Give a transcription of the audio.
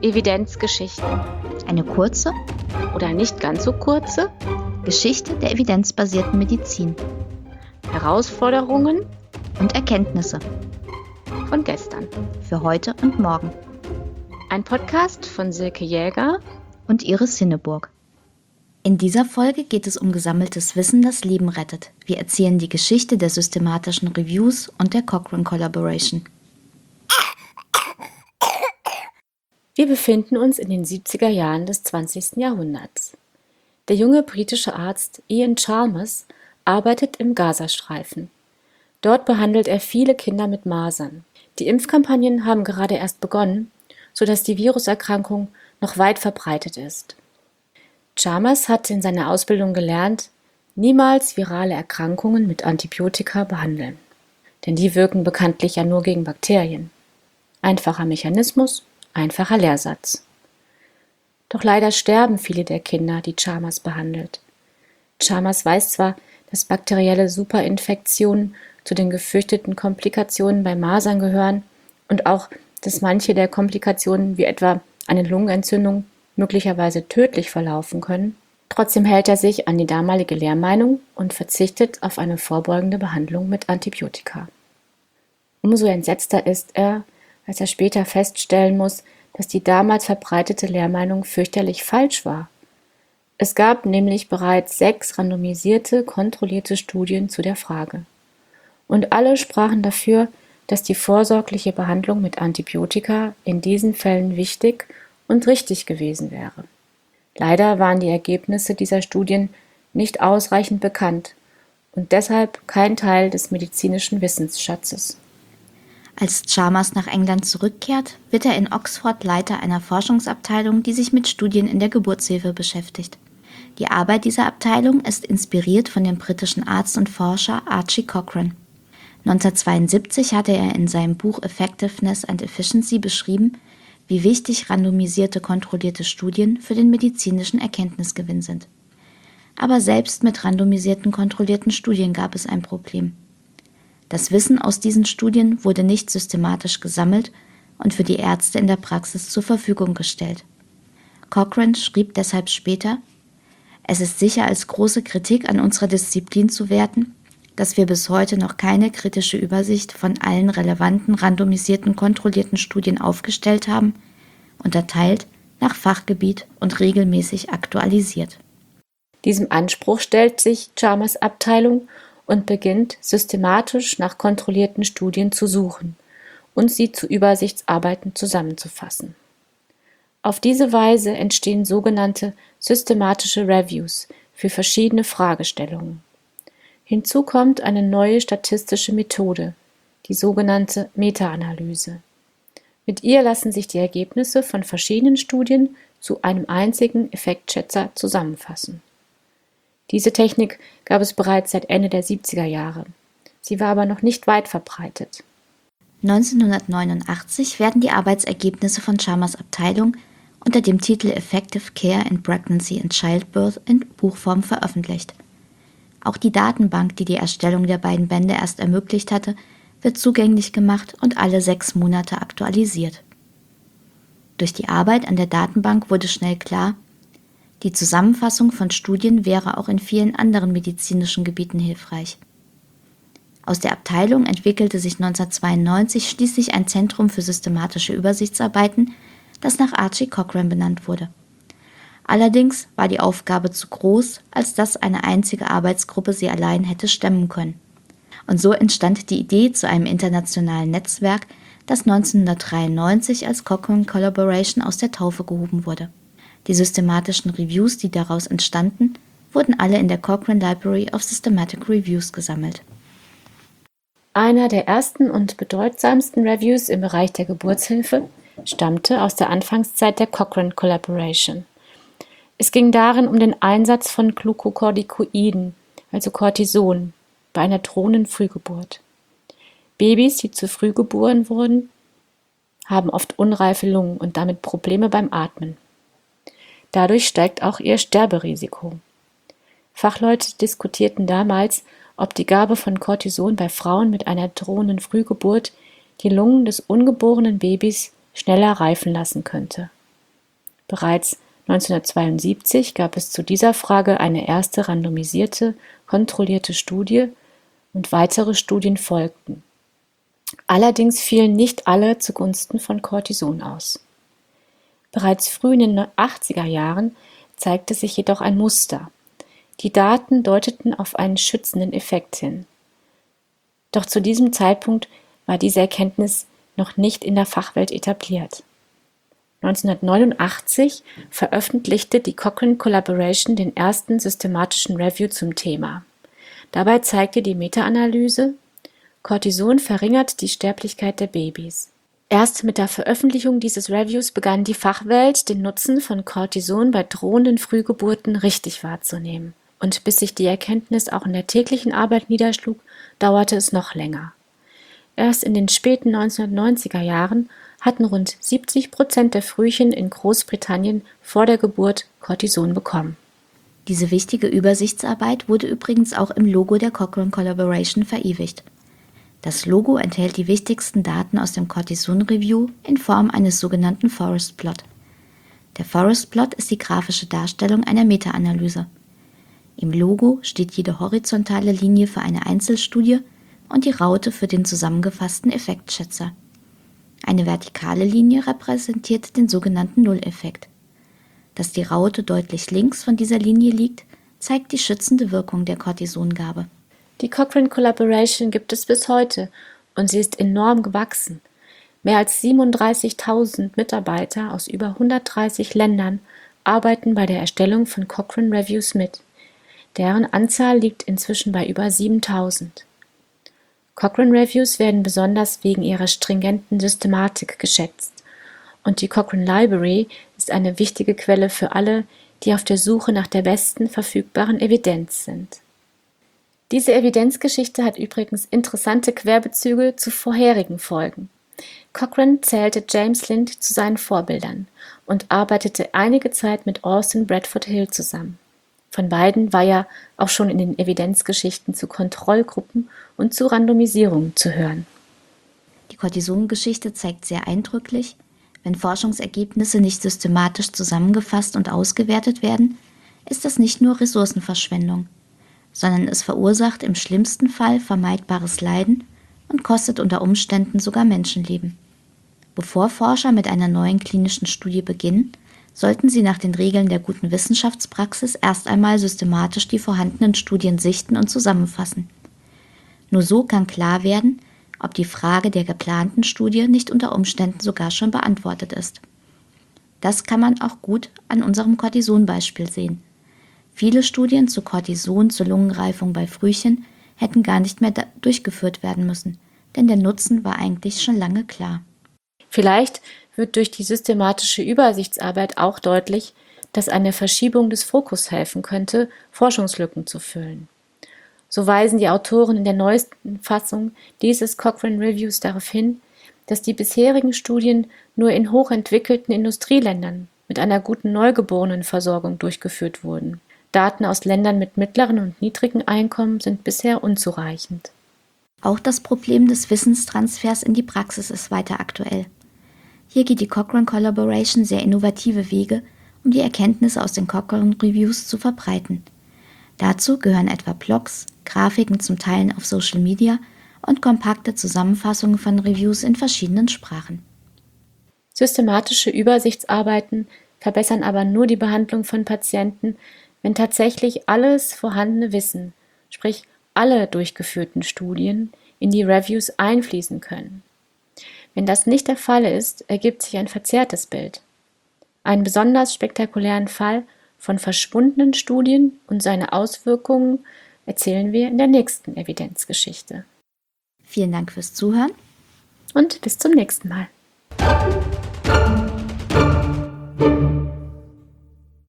Evidenzgeschichten. Eine kurze Oder nicht ganz so kurze Geschichte der evidenzbasierten Medizin Herausforderungen und Erkenntnisse von gestern. für heute und morgen Ein Podcast von Silke Jäger. und Iris Hinneburg. In dieser Folge geht es um gesammeltes Wissen, das Leben rettet. Wir erzählen die Geschichte der systematischen Reviews und der Cochrane Collaboration. Wir befinden uns in den 70er Jahren des 20. Jahrhunderts. Der junge britische Arzt Ian Chalmers arbeitet im Gazastreifen. Dort behandelt er viele Kinder mit Masern. Die Impfkampagnen haben gerade erst begonnen, sodass die Viruserkrankung noch weit verbreitet ist. Chalmers hat in seiner Ausbildung gelernt, niemals virale Erkrankungen mit Antibiotika behandeln. Denn die wirken bekanntlich ja nur gegen Bakterien. Einfacher Mechanismus, einfacher Lehrsatz. Doch leider sterben viele der Kinder, die Chalmers behandelt. Chalmers weiß zwar, dass bakterielle Superinfektionen zu den gefürchteten Komplikationen bei Masern gehören und auch, dass manche der Komplikationen wie etwa eine Lungenentzündung möglicherweise tödlich verlaufen können. Trotzdem hält er sich an die damalige Lehrmeinung und verzichtet auf eine vorbeugende Behandlung mit Antibiotika. Umso entsetzter ist er, als er später feststellen muss, dass die damals verbreitete Lehrmeinung fürchterlich falsch war. Es gab nämlich bereits 6 randomisierte, kontrollierte Studien zu der Frage. Und alle sprachen dafür, dass die vorsorgliche Behandlung mit Antibiotika in diesen Fällen wichtig und richtig gewesen wäre. Leider waren die Ergebnisse dieser Studien nicht ausreichend bekannt und deshalb kein Teil des medizinischen Wissensschatzes. Als Chalmers nach England zurückkehrt, wird er in Oxford Leiter einer Forschungsabteilung, die sich mit Studien in der Geburtshilfe beschäftigt. Die Arbeit dieser Abteilung ist inspiriert von dem britischen Arzt und Forscher Archie Cochrane. 1972 hatte er in seinem Buch Effectiveness and Efficiency beschrieben, wie wichtig randomisierte, kontrollierte Studien für den medizinischen Erkenntnisgewinn sind. Aber selbst mit randomisierten, kontrollierten Studien gab es ein Problem. Das Wissen aus diesen Studien wurde nicht systematisch gesammelt und für die Ärzte in der Praxis zur Verfügung gestellt. Cochrane schrieb deshalb später: Es ist sicher als große Kritik an unserer Disziplin zu werten, dass wir bis heute noch keine kritische Übersicht von allen relevanten, randomisierten, kontrollierten Studien aufgestellt haben, unterteilt nach Fachgebiet und regelmäßig aktualisiert. Diesem Anspruch stellt sich Chalmers Abteilung und beginnt systematisch nach kontrollierten Studien zu suchen und sie zu Übersichtsarbeiten zusammenzufassen. Auf diese Weise entstehen sogenannte systematische Reviews für verschiedene Fragestellungen. Hinzu kommt eine neue statistische Methode, die sogenannte Meta-Analyse. Mit ihr lassen sich die Ergebnisse von verschiedenen Studien zu einem einzigen Effektschätzer zusammenfassen. Diese Technik gab es bereits seit Ende der 70er Jahre. Sie war aber noch nicht weit verbreitet. 1989 werden die Arbeitsergebnisse von Chalmers Abteilung unter dem Titel Effective Care in Pregnancy and Childbirth in Buchform veröffentlicht. Auch die Datenbank, die die Erstellung der beiden Bände erst ermöglicht hatte, wird zugänglich gemacht und alle 6 Monate aktualisiert. Durch die Arbeit an der Datenbank wurde schnell klar, die Zusammenfassung von Studien wäre auch in vielen anderen medizinischen Gebieten hilfreich. Aus der Abteilung entwickelte sich 1992 schließlich ein Zentrum für systematische Übersichtsarbeiten, das nach Archie Cochrane benannt wurde. Allerdings war die Aufgabe zu groß, als dass eine einzige Arbeitsgruppe sie allein hätte stemmen können. Und so entstand die Idee zu einem internationalen Netzwerk, das 1993 als Cochrane Collaboration aus der Taufe gehoben wurde. Die systematischen Reviews, die daraus entstanden, wurden alle in der Cochrane Library of Systematic Reviews gesammelt. Einer der ersten und bedeutsamsten Reviews im Bereich der Geburtshilfe stammte aus der Anfangszeit der Cochrane Collaboration. Es ging darin um den Einsatz von Glukokortikoiden, also Cortison, bei einer drohenden Frühgeburt. Babys, die zu früh geboren wurden, haben oft unreife Lungen und damit Probleme beim Atmen. Dadurch steigt auch ihr Sterberisiko. Fachleute diskutierten damals, ob die Gabe von Cortison bei Frauen mit einer drohenden Frühgeburt die Lungen des ungeborenen Babys schneller reifen lassen könnte. Bereits 1972 gab es zu dieser Frage eine erste randomisierte, kontrollierte Studie und weitere Studien folgten. Allerdings fielen nicht alle zugunsten von Cortison aus. Bereits früh in den 80er Jahren zeigte sich jedoch ein Muster. Die Daten deuteten auf einen schützenden Effekt hin. Doch zu diesem Zeitpunkt war diese Erkenntnis noch nicht in der Fachwelt etabliert. 1989 veröffentlichte die Cochrane Collaboration den ersten systematischen Review zum Thema. Dabei zeigte die Meta-Analyse, Cortison verringert die Sterblichkeit der Babys. Erst mit der Veröffentlichung dieses Reviews begann die Fachwelt, den Nutzen von Cortison bei drohenden Frühgeburten richtig wahrzunehmen. Und bis sich die Erkenntnis auch in der täglichen Arbeit niederschlug, dauerte es noch länger. Erst in den späten 1990er Jahren hatten rund 70% der Frühchen in Großbritannien vor der Geburt Cortison bekommen. Diese wichtige Übersichtsarbeit wurde übrigens auch im Logo der Cochrane Collaboration verewigt. Das Logo enthält die wichtigsten Daten aus dem Cortison Review in Form eines sogenannten Forest Plot. Der Forest Plot ist die grafische Darstellung einer Meta-Analyse. Im Logo steht jede horizontale Linie für eine Einzelstudie und die Raute für den zusammengefassten Effektschätzer. Eine vertikale Linie repräsentiert den sogenannten Nulleffekt. Dass die Raute deutlich links von dieser Linie liegt, zeigt die schützende Wirkung der Cortisongabe. Die Cochrane Collaboration gibt es bis heute und sie ist enorm gewachsen. Mehr als 37.000 Mitarbeiter aus über 130 Ländern arbeiten bei der Erstellung von Cochrane Reviews mit. Deren Anzahl liegt inzwischen bei über 7.000. Cochrane Reviews werden besonders wegen ihrer stringenten Systematik geschätzt. Und die Cochrane Library ist eine wichtige Quelle für alle, die auf der Suche nach der besten verfügbaren Evidenz sind. Diese Evidenzgeschichte hat übrigens interessante Querbezüge zu vorherigen Folgen. Cochrane zählte James Lind zu seinen Vorbildern und arbeitete einige Zeit mit Austin Bradford Hill zusammen. Von beiden war ja auch schon in den Evidenzgeschichten zu Kontrollgruppen und zu Randomisierungen zu hören. Die Cortison-Geschichte zeigt sehr eindrücklich, wenn Forschungsergebnisse nicht systematisch zusammengefasst und ausgewertet werden, ist das nicht nur Ressourcenverschwendung, sondern es verursacht im schlimmsten Fall vermeidbares Leiden und kostet unter Umständen sogar Menschenleben. Bevor Forscher mit einer neuen klinischen Studie beginnen, sollten sie nach den Regeln der guten Wissenschaftspraxis erst einmal systematisch die vorhandenen Studien sichten und zusammenfassen. Nur so kann klar werden, ob die Frage der geplanten Studie nicht unter Umständen sogar schon beantwortet ist. Das kann man auch gut an unserem Cortison-Beispiel sehen. Viele Studien zu Cortison zur Lungenreifung bei Frühchen hätten gar nicht mehr durchgeführt werden müssen, denn der Nutzen war eigentlich schon lange klar. Vielleicht wird durch die systematische Übersichtsarbeit auch deutlich, dass eine Verschiebung des Fokus helfen könnte, Forschungslücken zu füllen. So weisen die Autoren in der neuesten Fassung dieses Cochrane Reviews darauf hin, dass die bisherigen Studien nur in hochentwickelten Industrieländern mit einer guten Neugeborenenversorgung durchgeführt wurden. Daten aus Ländern mit mittleren und niedrigen Einkommen sind bisher unzureichend. Auch das Problem des Wissenstransfers in die Praxis ist weiter aktuell. Hier geht die Cochrane Collaboration sehr innovative Wege, um die Erkenntnisse aus den Cochrane Reviews zu verbreiten. Dazu gehören etwa Blogs, Grafiken zum Teilen auf Social Media und kompakte Zusammenfassungen von Reviews in verschiedenen Sprachen. Systematische Übersichtsarbeiten verbessern aber nur die Behandlung von Patienten, wenn tatsächlich alles vorhandene Wissen, sprich alle durchgeführten Studien, in die Reviews einfließen können. Wenn das nicht der Fall ist, ergibt sich ein verzerrtes Bild. Einen besonders spektakulären Fall von verschwundenen Studien und seine Auswirkungen erzählen wir in der nächsten Evidenzgeschichte. Vielen Dank fürs Zuhören und bis zum nächsten Mal.